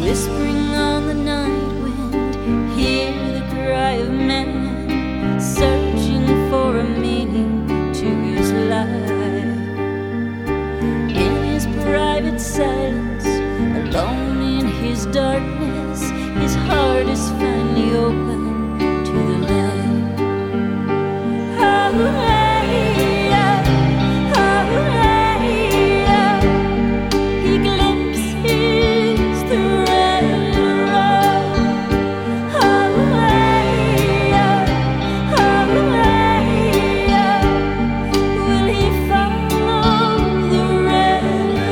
whispering on the night wind, hear the cry of man, searching for a meaning to his life. In his private silence, alone in his darkness, his heart is finally open to the light. He glimpses the red road. Will he follow the red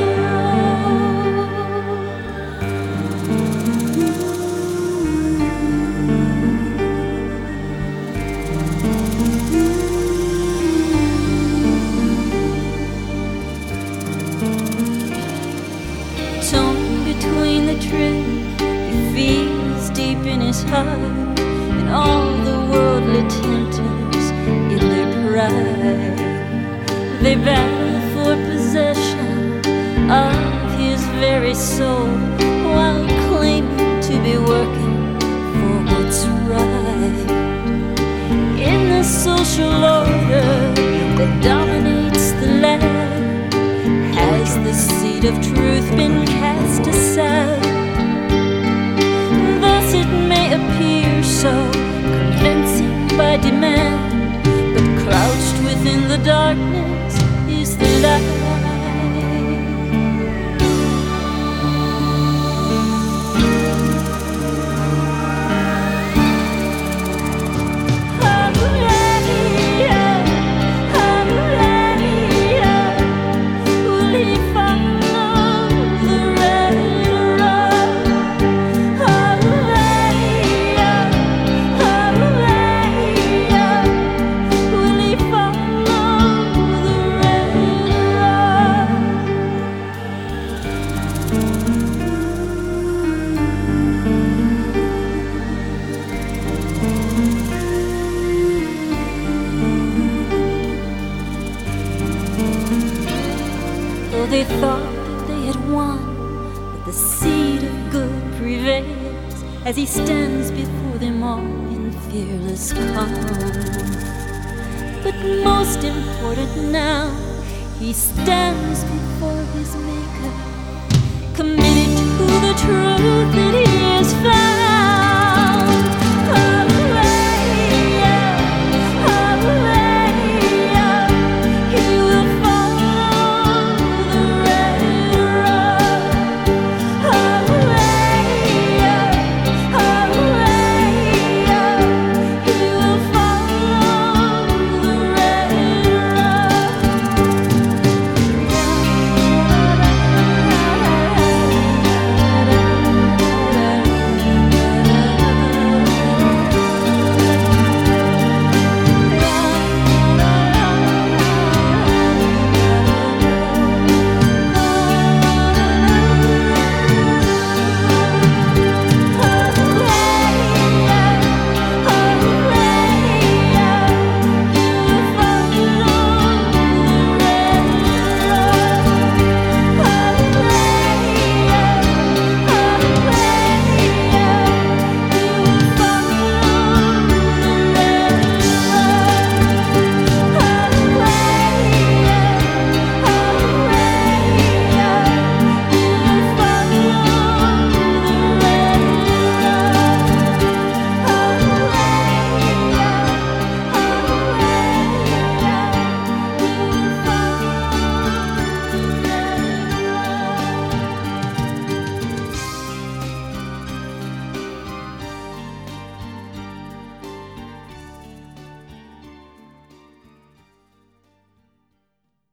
torn between the truth he feels deep in his heart and all the worldly tempters in their pride. They battle for possession of his very soul while claiming to be working for what's right. In the social order that dominates the land, has the seed of truth been cast aside? Thus it may appear so convincing by demand, but crouched within the darkness is the light. They thought that they had won, but the seed of good prevails as he stands before them all in fearless calm. But most important now, he stands before his Maker,